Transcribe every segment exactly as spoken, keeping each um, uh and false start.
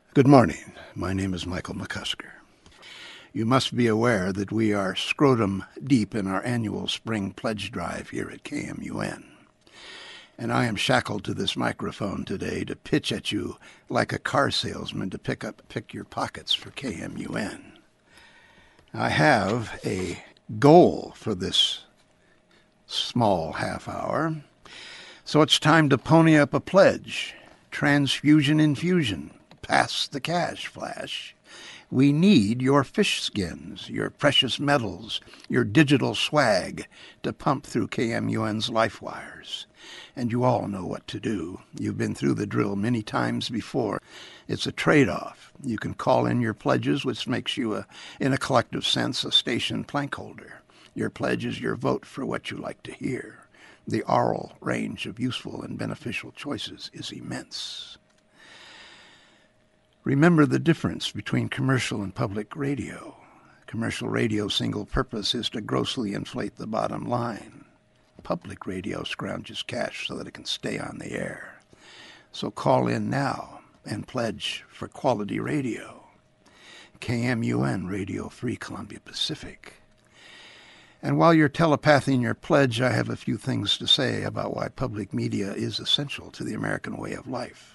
Good morning. My name is Michael McCusker. You must be aware that we are scrotum deep in our annual spring pledge drive here at K M U N. And I am shackled to this microphone today to pitch at you like a car salesman to pick up pick your pockets for K M U N. I have a goal for this small half hour, so it's time to pony up a pledge. Transfusion infusion. Pass the cash, Flash. We need your fish skins, your precious metals, your digital swag to pump through K M U N's life wires. And you all know what to do. You've been through the drill many times before. It's a trade-off. You can call in your pledges, which makes you, a, in a collective sense, a station plank holder. Your pledge is your vote for what you like to hear. The oral range of useful and beneficial choices is immense. Remember the difference between commercial and public radio. Commercial radio's single purpose is to grossly inflate the bottom line. Public radio scrounges cash so that it can stay on the air. So call in now and pledge for quality radio. K M U N Radio Free Columbia Pacific. And while you're telepathing your pledge, I have a few things to say about why public media is essential to the American way of life.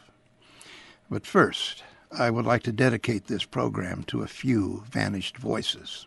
But first, I would like to dedicate this program to a few vanished voices.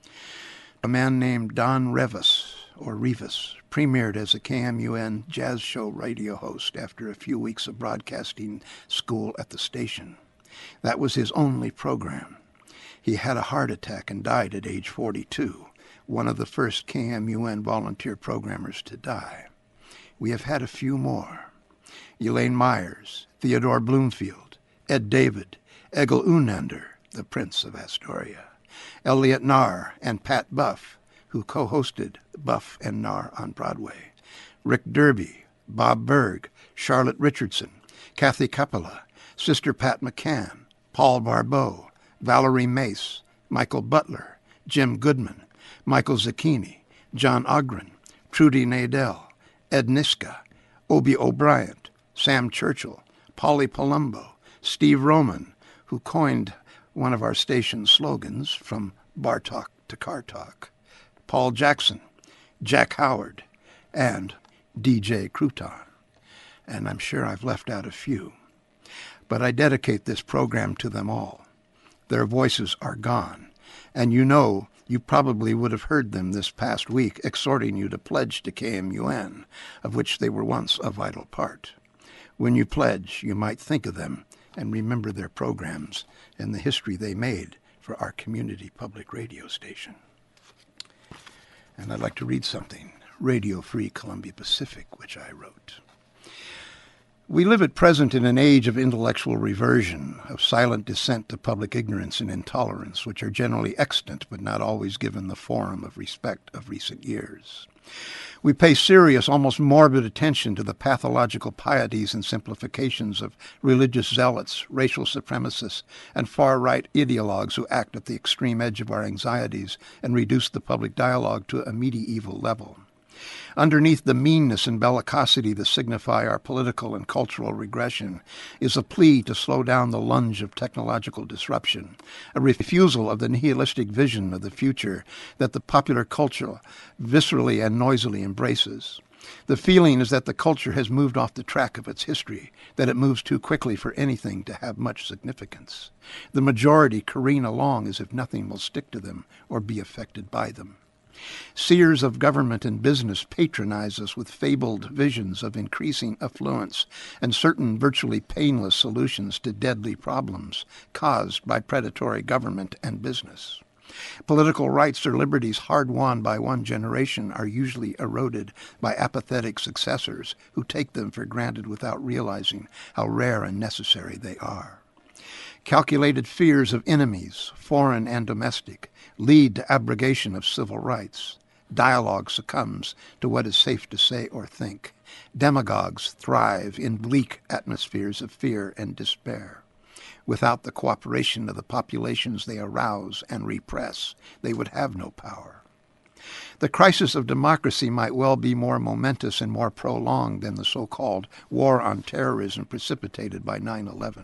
A man named Don Revis, or Rivas, premiered as a K M U N jazz show radio host after a few weeks of broadcasting school at the station. That was his only program. He had a heart attack and died at age forty-two, one of the first K M U N volunteer programmers to die. We have had a few more. Elaine Myers, Theodore Bloomfield, Ed David, Egil Unander, the Prince of Astoria, Elliot Narr, and Pat Buff, who co-hosted Buff and Narr on Broadway, Rick Derby, Bob Berg, Charlotte Richardson, Kathy Capella, Sister Pat McCann, Paul Barbeau, Valerie Mace, Michael Butler, Jim Goodman, Michael Zucchini, John Ogren, Trudy Nadell, Ed Niska, Obie O'Brien, Sam Churchill, Polly Palumbo, Steve Roman, who coined one of our station's slogans, From Bar Talk to Car Talk, Paul Jackson, Jack Howard, and D J Crouton. And I'm sure I've left out a few. But I dedicate this program to them all. Their voices are gone, and you know you probably would have heard them this past week exhorting you to pledge to K M U N, of which they were once a vital part. When you pledge, you might think of them and remember their programs and the history they made for our community public radio station. And I'd like to read something, Radio Free Columbia Pacific, which I wrote. We live at present in an age of intellectual reversion, of silent descent to public ignorance and intolerance, which are generally extant but not always given the forum of respect of recent years. We pay serious, almost morbid attention to the pathological pieties and simplifications of religious zealots, racial supremacists, and far-right ideologues who act at the extreme edge of our anxieties and reduce the public dialogue to a medieval level. Underneath the meanness and bellicosity that signify our political and cultural regression is a plea to slow down the lunge of technological disruption, a refusal of the nihilistic vision of the future that the popular culture viscerally and noisily embraces. The feeling is that the culture has moved off the track of its history, that it moves too quickly for anything to have much significance. The majority careen along as if nothing will stick to them or be affected by them. Seers of government and business patronize us with fabled visions of increasing affluence and certain virtually painless solutions to deadly problems caused by predatory government and business. Political rights or liberties hard-won by one generation are usually eroded by apathetic successors who take them for granted without realizing how rare and necessary they are. Calculated fears of enemies, foreign and domestic, lead to abrogation of civil rights. Dialogue succumbs to what is safe to say or think. Demagogues thrive in bleak atmospheres of fear and despair. Without the cooperation of the populations they arouse and repress, they would have no power. The crisis of democracy might well be more momentous and more prolonged than the so-called war on terrorism precipitated by nine eleven.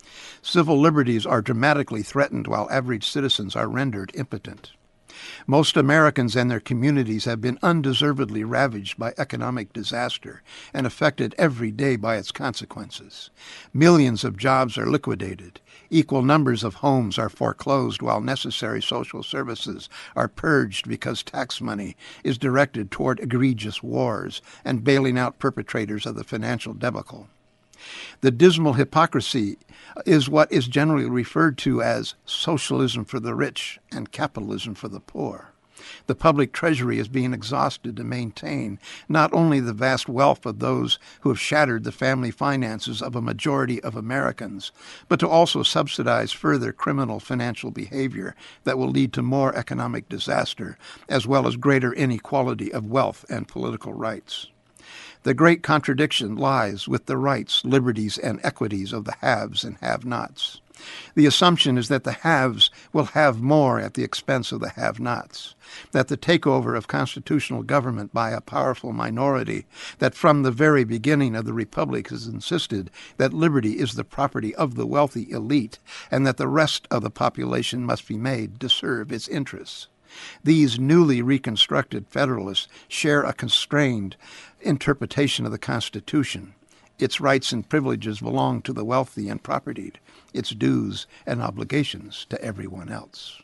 Civil liberties are dramatically threatened while average citizens are rendered impotent. Most Americans and their communities have been undeservedly ravaged by economic disaster and affected every day by its consequences. Millions of jobs are liquidated. Equal numbers of homes are foreclosed while necessary social services are purged because tax money is directed toward egregious wars and bailing out perpetrators of the financial debacle. The dismal hypocrisy is what is generally referred to as socialism for the rich and capitalism for the poor. The public treasury is being exhausted to maintain not only the vast wealth of those who have shattered the family finances of a majority of Americans, but to also subsidize further criminal financial behavior that will lead to more economic disaster, as well as greater inequality of wealth and political rights. The great contradiction lies with the rights, liberties, and equities of the haves and have-nots. The assumption is that the haves will have more at the expense of the have-nots, that the takeover of constitutional government by a powerful minority that from the very beginning of the Republic has insisted that liberty is the property of the wealthy elite and that the rest of the population must be made to serve its interests. These newly reconstructed Federalists share a constrained interpretation of the Constitution. Its rights and privileges belong to the wealthy and propertied, its dues and obligations to everyone else.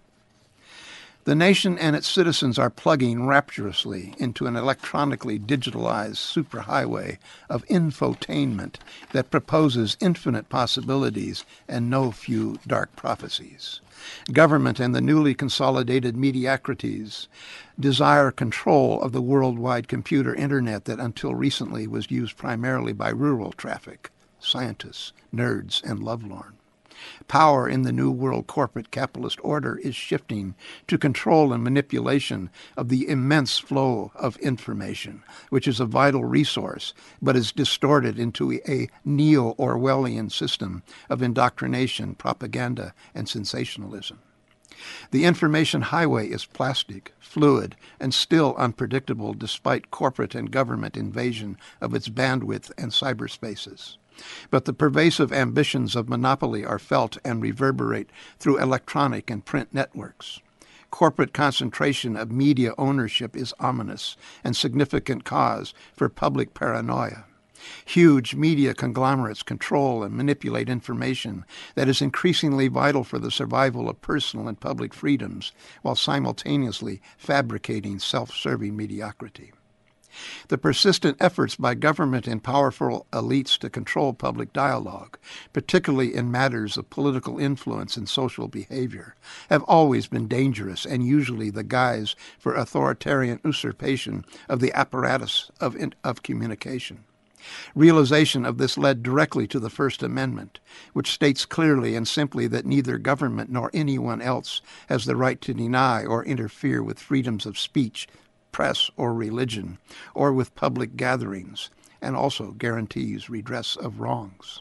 The nation and its citizens are plugging rapturously into an electronically digitalized superhighway of infotainment that proposes infinite possibilities and no few dark prophecies. Government and the newly consolidated mediocrities desire control of the worldwide computer internet that until recently was used primarily by rural traffic, scientists, nerds, and lovelorn. Power in the New World corporate capitalist order is shifting to control and manipulation of the immense flow of information, which is a vital resource, but is distorted into a neo-Orwellian system of indoctrination, propaganda, and sensationalism. The information highway is plastic, fluid, and still unpredictable despite corporate and government invasion of its bandwidth and cyberspaces. But the pervasive ambitions of monopoly are felt and reverberate through electronic and print networks. Corporate concentration of media ownership is ominous and significant cause for public paranoia. Huge media conglomerates control and manipulate information that is increasingly vital for the survival of personal and public freedoms, while simultaneously fabricating self-serving mediocrity. The persistent efforts by government and powerful elites to control public dialogue, particularly in matters of political influence and social behavior, have always been dangerous and usually the guise for authoritarian usurpation of the apparatus of, of communication. Realization of this led directly to the First Amendment, which states clearly and simply that neither government nor anyone else has the right to deny or interfere with freedoms of speech, press, or religion, or with public gatherings, and also guarantees redress of wrongs.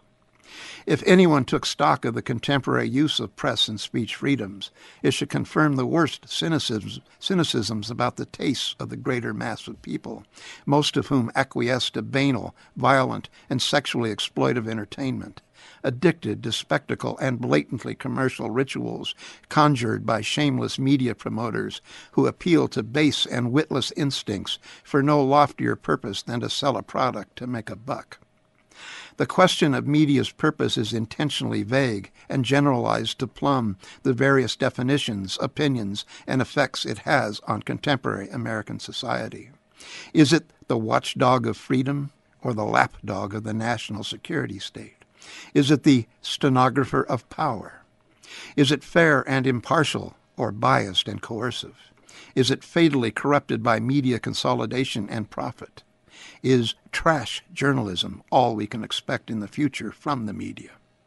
If anyone took stock of the contemporary use of press and speech freedoms, it should confirm the worst cynicisms, cynicisms about the tastes of the greater mass of people, most of whom acquiesce to banal, violent, and sexually exploitive entertainment, addicted to spectacle and blatantly commercial rituals conjured by shameless media promoters who appeal to base and witless instincts for no loftier purpose than to sell a product to make a buck. The question of media's purpose is intentionally vague and generalized to plumb the various definitions, opinions, and effects it has on contemporary American society. Is it the watchdog of freedom or the lapdog of the national security state? Is it the stenographer of power? Is it fair and impartial or biased and coercive? Is it fatally corrupted by media consolidation and profit? Is trash journalism all we can expect in the future from the media?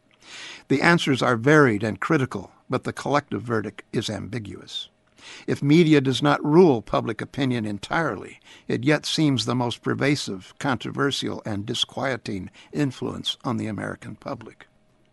The answers are varied and critical, but the collective verdict is ambiguous. If media does not rule public opinion entirely, it yet seems the most pervasive, controversial, and disquieting influence on the American public.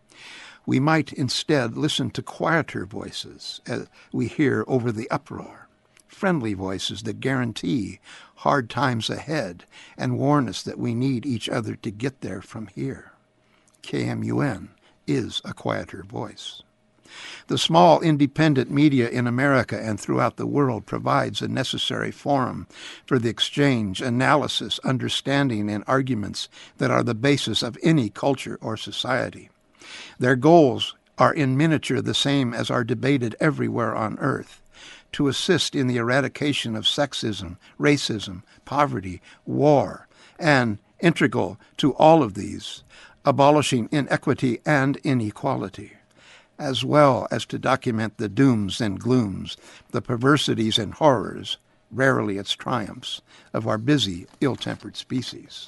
We might instead listen to quieter voices as we hear over the uproar, friendly voices that guarantee hard times ahead and warn us that we need each other to get there from here. K M U N is a quieter voice. The small independent media in America and throughout the world provides a necessary forum for the exchange, analysis, understanding, and arguments that are the basis of any culture or society. Their goals are in miniature the same as are debated everywhere on earth: to assist in the eradication of sexism, racism, poverty, war, and, integral to all of these, abolishing inequity and inequality, as well as to document the dooms and glooms, the perversities and horrors, rarely its triumphs, of our busy, ill-tempered species.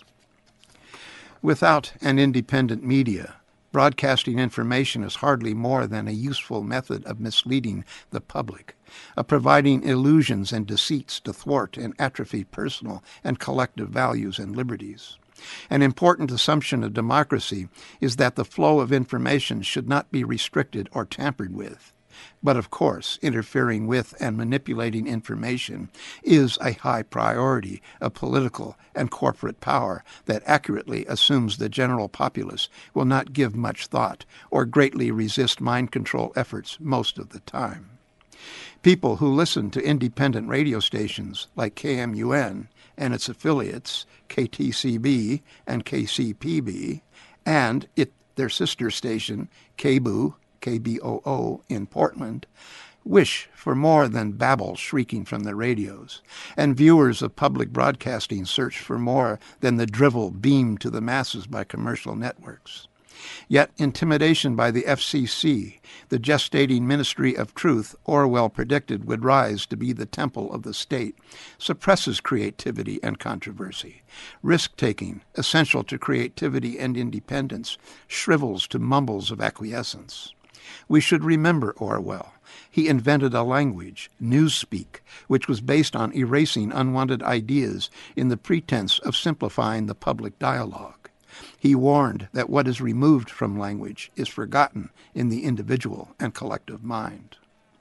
Without an independent media, broadcasting information is hardly more than a useful method of misleading the public, of providing illusions and deceits to thwart and atrophy personal and collective values and liberties. An important assumption of democracy is that the flow of information should not be restricted or tampered with. But of course, interfering with and manipulating information is a high priority of political and corporate power that accurately assumes the general populace will not give much thought or greatly resist mind control efforts most of the time. People who listen to independent radio stations like K M U N and its affiliates, K T C B and K C P B, and it, their sister station, K B O O, K B O O in Portland, wish for more than babble shrieking from the radios, and viewers of public broadcasting search for more than the drivel beamed to the masses by commercial networks. Yet intimidation by the F C C, the gestating Ministry of Truth Orwell predicted would rise to be the temple of the state, suppresses creativity and controversy. Risk-taking, essential to creativity and independence, shrivels to mumbles of acquiescence. We should remember Orwell. He invented a language, newspeak, which was based on erasing unwanted ideas in the pretense of simplifying the public dialogue. He warned that what is removed from language is forgotten in the individual and collective mind.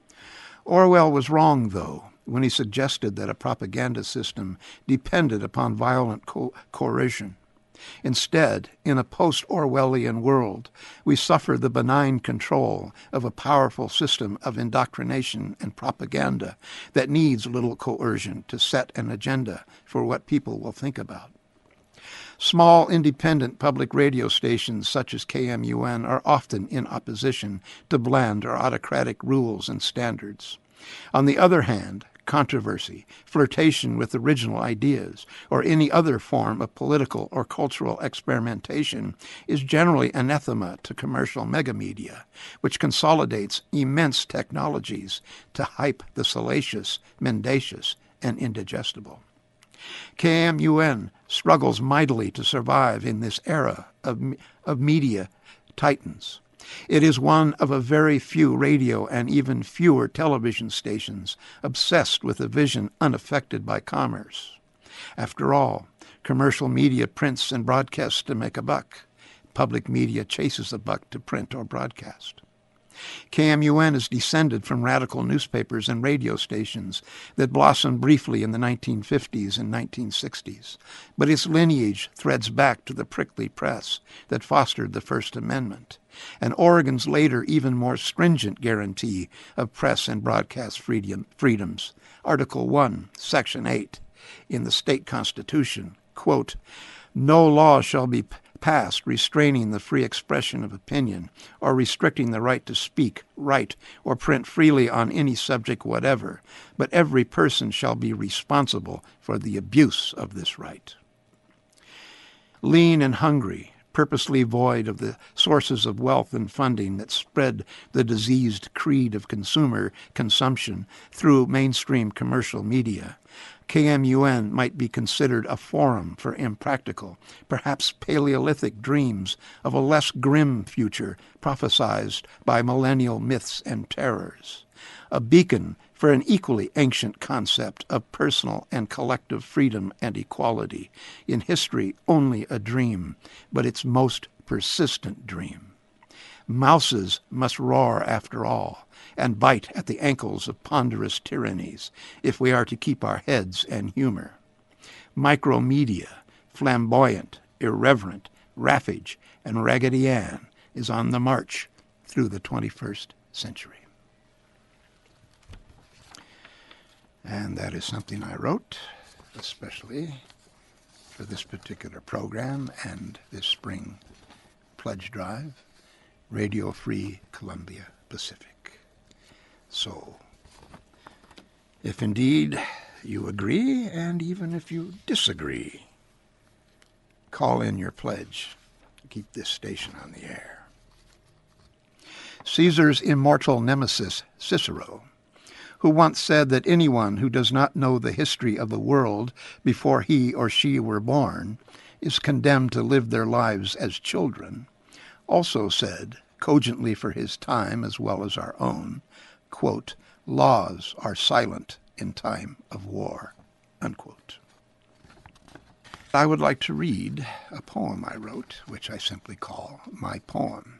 Orwell was wrong, though, when he suggested that a propaganda system depended upon violent co- coercion. Instead, in a post-Orwellian world, we suffer the benign control of a powerful system of indoctrination and propaganda that needs little coercion to set an agenda for what people will think about. Small, independent public radio stations such as K M U N are often in opposition to bland or autocratic rules and standards. On the other hand, controversy, flirtation with original ideas, or any other form of political or cultural experimentation is generally anathema to commercial megamedia, which consolidates immense technologies to hype the salacious, mendacious, and indigestible. K M U N struggles mightily to survive in this era of, of media titans. It is one of a very few radio and even fewer television stations obsessed with a vision unaffected by commerce. After all, commercial media prints and broadcasts to make a buck. Public media chases a buck to print or broadcast. K M U N is descended from radical newspapers and radio stations that blossomed briefly in the nineteen fifties and nineteen sixties, but its lineage threads back to the prickly press that fostered the First Amendment, and Oregon's later even more stringent guarantee of press and broadcast freedom, freedoms, Article one, Section eight, in the state constitution, quote, "No law shall be passed restraining the free expression of opinion or restricting the right to speak, write, or print freely on any subject whatever, but every person shall be responsible for the abuse of this right." Lean and hungry, purposely void of the sources of wealth and funding that spread the diseased creed of consumer consumption through mainstream commercial media, K M U N might be considered a forum for impractical, perhaps Paleolithic dreams of a less grim future prophesied by millennial myths and terrors, a beacon for an equally ancient concept of personal and collective freedom and equality, in history only a dream, but its most persistent dream. Mouses must roar after all, and bite at the ankles of ponderous tyrannies, if we are to keep our heads and humor. Micromedia, flamboyant, irreverent, Raffage, and Raggedy Ann, is on the march through the twenty-first century. And that is something I wrote, especially for this particular program and this spring pledge drive, Radio Free Columbia Pacific. So, if indeed you agree, and even if you disagree, call in your pledge to keep this station on the air. Caesar's immortal nemesis, Cicero, who once said that anyone who does not know the history of the world before he or she were born is condemned to live their lives as children, also said, cogently for his time as well as our own, quote, "Laws are silent in time of war," unquote. I would like to read a poem I wrote, which I simply call my poem.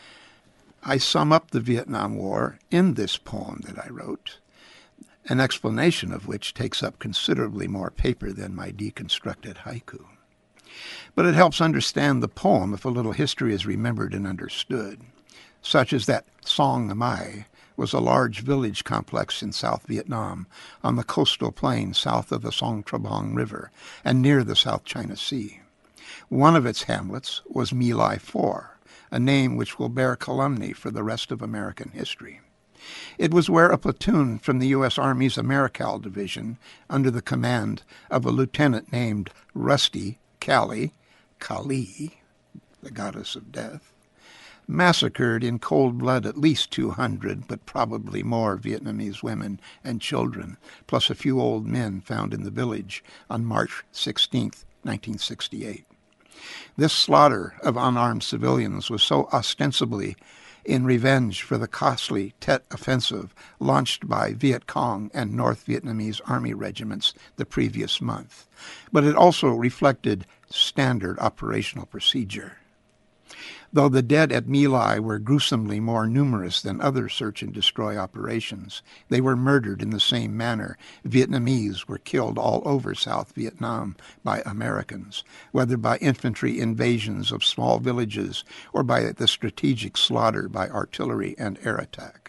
I sum up the Vietnam War in this poem that I wrote, an explanation of which takes up considerably more paper than my deconstructed haiku. But it helps understand the poem if a little history is remembered and understood, such as that Song Mai was a large village complex in South Vietnam on the coastal plain south of the Song Trabong River and near the South China Sea. One of its hamlets was My Lai Four, a name which will bear calumny for the rest of American history. It was where a platoon from the U S Army's Americal Division, under the command of a lieutenant named Rusty Kali, Kali, the goddess of death, massacred in cold blood at least two hundred, but probably more Vietnamese women and children, plus a few old men found in the village on March sixteenth, nineteen sixty-eight. This slaughter of unarmed civilians was so ostensibly in revenge for the costly Tet Offensive launched by Viet Cong and North Vietnamese Army regiments the previous month, but it also reflected standard operational procedure. Though the dead at My Lai were gruesomely more numerous than other search-and-destroy operations, they were murdered in the same manner Vietnamese were killed all over South Vietnam by Americans, whether by infantry invasions of small villages or by the strategic slaughter by artillery and air attack.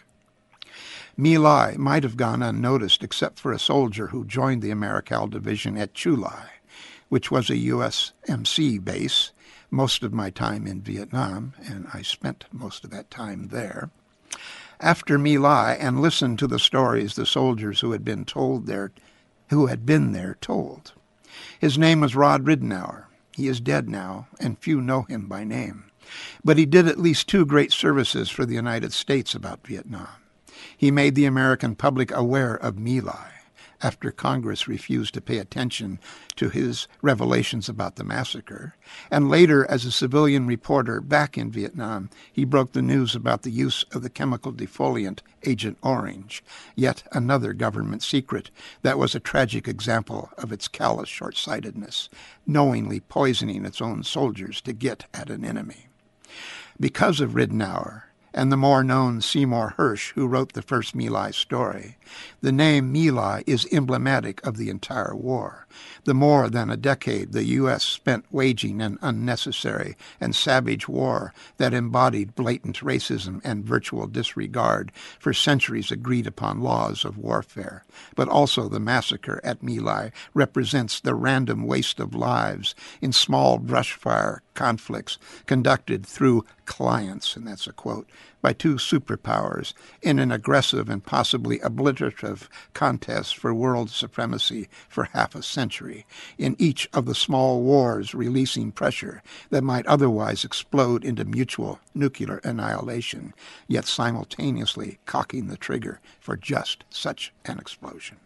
My Lai might have gone unnoticed except for a soldier who joined the Americal Division at Chu Lai, which was a U S M C base, most of my time in Vietnam, and I spent most of that time there, after My Lai and listened to the stories the soldiers who had been told there, who had been there told. His name was Rod Ridenour. He is dead now, and few know him by name. But he did at least two great services for the United States about Vietnam. He made the American public aware of My Lai, after Congress refused to pay attention to his revelations about the massacre, and later as a civilian reporter back in Vietnam, he broke the news about the use of the chemical defoliant Agent Orange, yet another government secret that was a tragic example of its callous short-sightedness, knowingly poisoning its own soldiers to get at an enemy. Because of Ridenour, and the more known Seymour Hersh, who wrote the first My Lai story, the name My Lai is emblematic of the entire war. The more than a decade the U S spent waging an unnecessary and savage war that embodied blatant racism and virtual disregard for centuries agreed-upon laws of warfare. But also the massacre at My Lai represents the random waste of lives in small brushfire conflicts conducted through clients, and that's a quote, by two superpowers in an aggressive and possibly obliterative contest for world supremacy for half a century, in each of the small wars releasing pressure that might otherwise explode into mutual nuclear annihilation, yet simultaneously cocking the trigger for just such an explosion.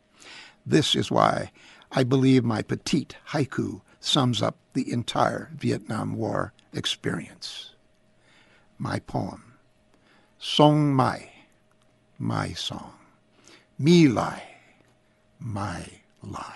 This is why I believe my petite haiku sums up the entire Vietnam War experience. My poem, Song Mai, my song. My Lai, my lie.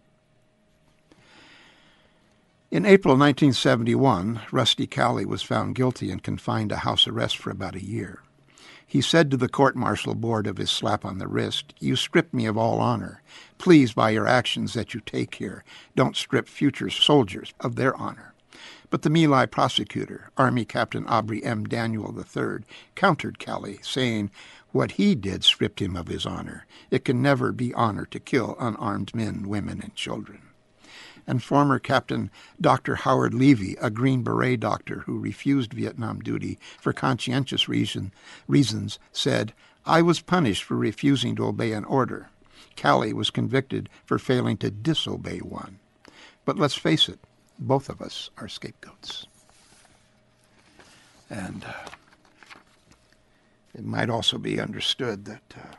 In April nineteen seventy-one, Rusty Kali was found guilty and confined to house arrest for about a year. He said to the court-martial board of his slap on the wrist, "You strip me of all honor. Please, by your actions that you take here, don't strip future soldiers of their honor." But the My Lai prosecutor, Army Captain Aubrey M. Daniel the third, countered Kelly, saying what he did stripped him of his honor. It can never be honor to kill unarmed men, women, and children. And former Captain Doctor Howard Levy, a Green Beret doctor who refused Vietnam duty for conscientious reason, reasons, said, I was punished for refusing to obey an order. Kelly was convicted for failing to disobey one. But let's face it, both of us are scapegoats. And uh, it might also be understood that uh,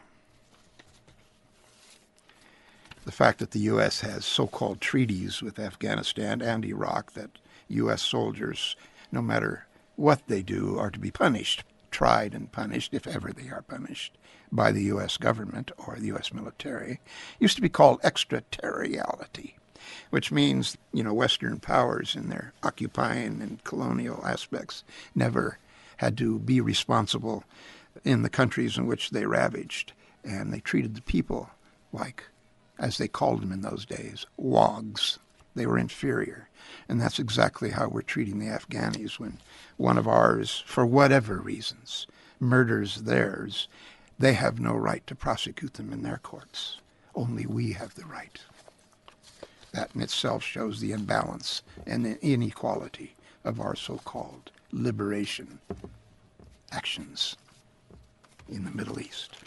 the fact that the U S has so-called treaties with Afghanistan and Iraq that U S soldiers, no matter what they do, are to be punished, tried and punished, if ever they are punished, by the U S government or the U S military, used to be called extraterritoriality, which means, you know, Western powers in their occupying and colonial aspects never had to be responsible in the countries in which they ravaged, and they treated the people like, as they called them in those days, wogs. They were inferior. And that's exactly how we're treating the Afghanis when one of ours, for whatever reasons, murders theirs. They have no right to prosecute them in their courts. Only we have the right. That in itself shows the imbalance and the inequality of our so-called liberation actions in the Middle East.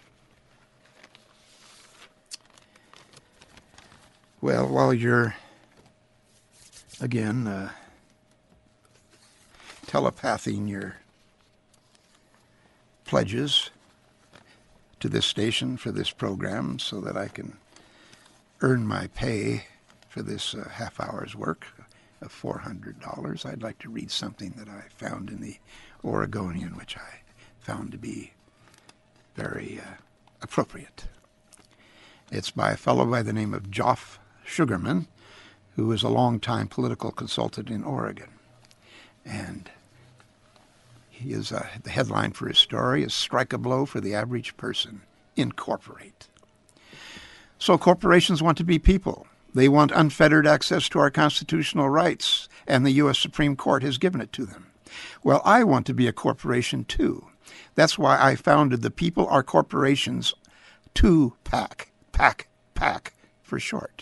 Well, while you're, again, uh, telepathing your pledges to this station for this program so that I can earn my pay for this uh, half hour's work of four hundred dollars, I'd like to read something that I found in the Oregonian, which I found to be very uh, appropriate. It's by a fellow by the name of Joff Sugarman, who is a longtime political consultant in Oregon. And he is, uh, the headline for his story is Strike a Blow for the Average Person, Incorporate. So corporations want to be people. They want unfettered access to our constitutional rights, and the U S Supreme Court has given it to them. Well, I want to be a corporation too. That's why I founded the People Are Corporations two PAC, PAC, PAC for short.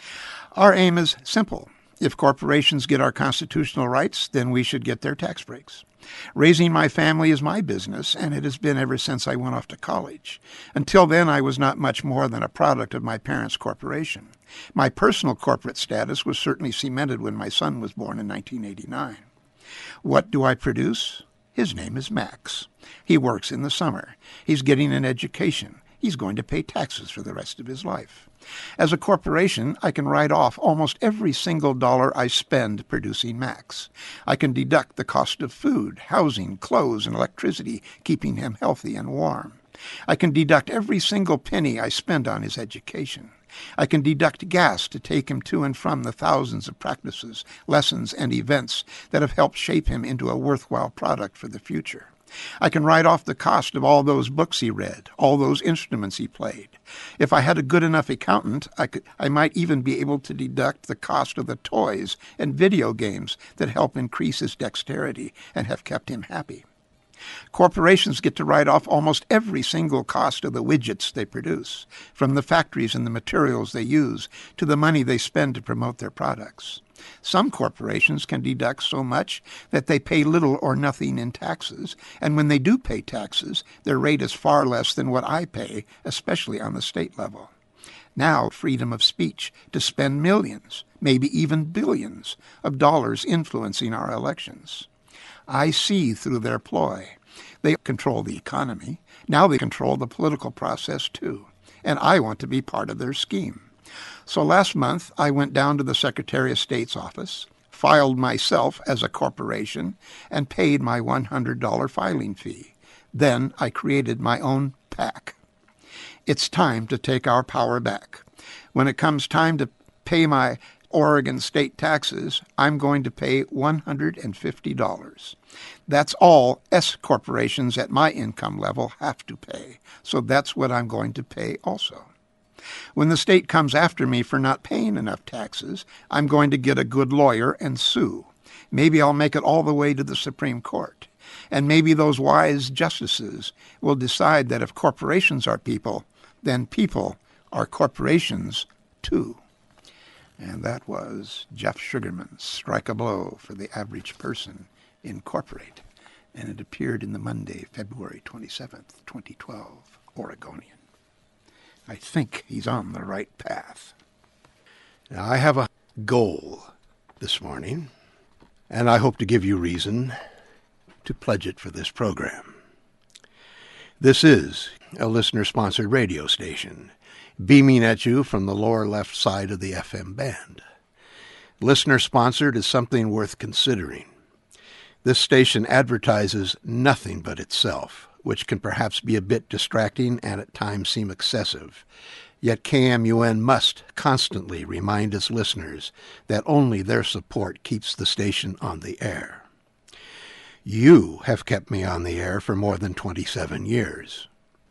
Our aim is simple. If corporations get our constitutional rights, then we should get their tax breaks. Raising my family is my business, and it has been ever since I went off to college. Until then, I was not much more than a product of my parents' corporation. My personal corporate status was certainly cemented when my son was born in nineteen eighty-nine. What do I produce? His name is Max. He works in the summer. He's getting an education. He's going to pay taxes for the rest of his life. As a corporation, I can write off almost every single dollar I spend producing Max. I can deduct the cost of food, housing, clothes, and electricity, keeping him healthy and warm. I can deduct every single penny I spend on his education. I can deduct gas to take him to and from the thousands of practices, lessons, and events that have helped shape him into a worthwhile product for the future. I can write off the cost of all those books he read, all those instruments he played. If I had a good enough accountant, I could, I might even be able to deduct the cost of the toys and video games that help increase his dexterity and have kept him happy. Corporations get to write off almost every single cost of the widgets they produce, from the factories and the materials they use to the money they spend to promote their products. Some corporations can deduct so much that they pay little or nothing in taxes, and when they do pay taxes, their rate is far less than what I pay, especially on the state level. Now, freedom of speech to spend millions, maybe even billions, of dollars influencing our elections. I see through their ploy. They control the economy. Now they control the political process too, and I want to be part of their scheme. So last month, I went down to the Secretary of State's office, filed myself as a corporation, and paid my one hundred dollars filing fee. Then I created my own PAC. It's time to take our power back. When it comes time to pay my Oregon state taxes, I'm going to pay one hundred fifty dollars. That's all S corporations at my income level have to pay, so that's what I'm going to pay also. When the state comes after me for not paying enough taxes, I'm going to get a good lawyer and sue. Maybe I'll make it all the way to the Supreme Court. And maybe those wise justices will decide that if corporations are people, then people are corporations too. And that was Jeff Sugarman's Strike a Blow for the Average Person, Incorporate. And it appeared in the Monday, February twenty-seventh, twenty twelve, Oregonian. I think he's on the right path. Now, I have a goal this morning, and I hope to give you reason to pledge it for this program. This is a listener-sponsored radio station, beaming at you from the lower left side of the F M band. Listener-sponsored is something worth considering. This station advertises nothing but itself, which can perhaps be a bit distracting and at times seem excessive. Yet K M U N must constantly remind its listeners that only their support keeps the station on the air. You have kept me on the air for more than twenty-seven years.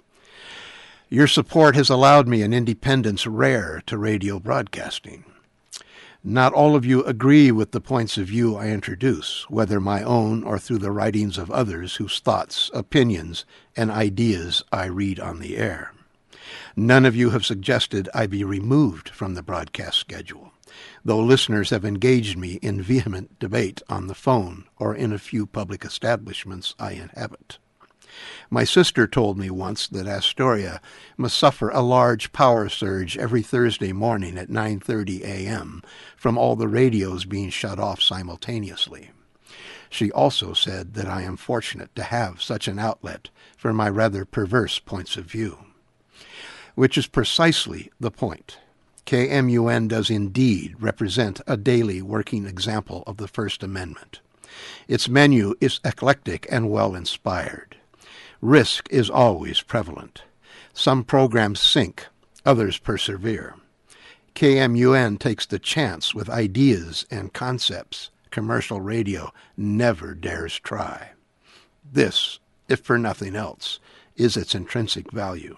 Your support has allowed me an independence rare to radio broadcasting. Not all of you agree with the points of view I introduce, whether my own or through the writings of others whose thoughts, opinions, and ideas I read on the air. None of you have suggested I be removed from the broadcast schedule, though listeners have engaged me in vehement debate on the phone or in a few public establishments I inhabit. My sister told me once that Astoria must suffer a large power surge every Thursday morning at nine thirty a.m. from all the radios being shut off simultaneously. She also said that I am fortunate to have such an outlet for my rather perverse points of view. Which is precisely the point. K M U N does indeed represent a daily working example of the First Amendment. Its menu is eclectic and well-inspired. Risk is always prevalent. Some programs sink, others persevere. K M U N takes the chance with ideas and concepts commercial radio never dares try. This, if for nothing else, is its intrinsic value.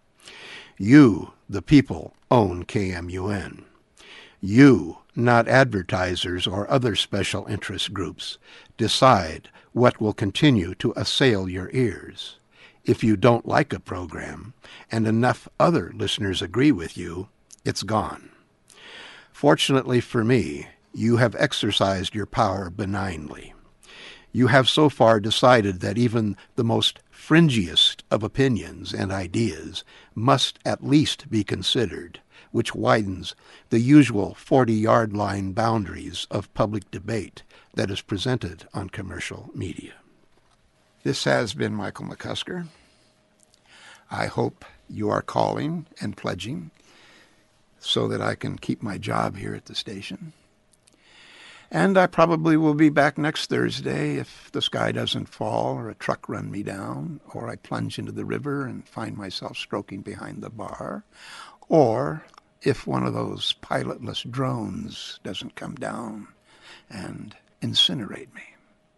You, the people, own K M U N. You, not advertisers or other special interest groups, decide what will continue to assail your ears. If you don't like a program, and enough other listeners agree with you, it's gone. Fortunately for me, you have exercised your power benignly. You have so far decided that even the most fringiest of opinions and ideas must at least be considered, which widens the usual forty-yard line boundaries of public debate that is presented on commercial media. This has been Michael McCusker. I hope you are calling and pledging so that I can keep my job here at the station. And I probably will be back next Thursday if the sky doesn't fall or a truck run me down or I plunge into the river and find myself stroking behind the bar, or if one of those pilotless drones doesn't come down and incinerate me.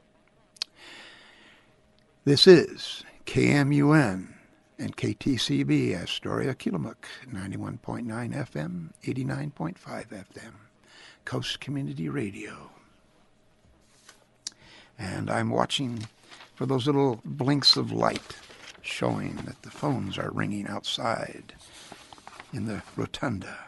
This is K M U N and K T C B Astoria Kilimuk, ninety-one point nine F M, eighty-nine point five F M, Coast Community Radio. And I'm watching for those little blinks of light showing that the phones are ringing outside in the rotunda.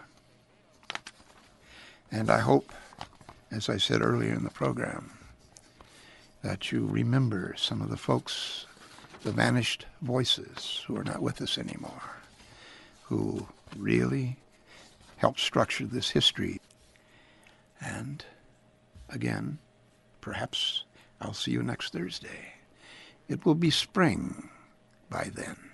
And I hope, as I said earlier in the program, that you remember some of the folks, the vanished voices who are not with us anymore, who really helped structure this history. And again, perhaps I'll see you next Thursday. It will be spring by then.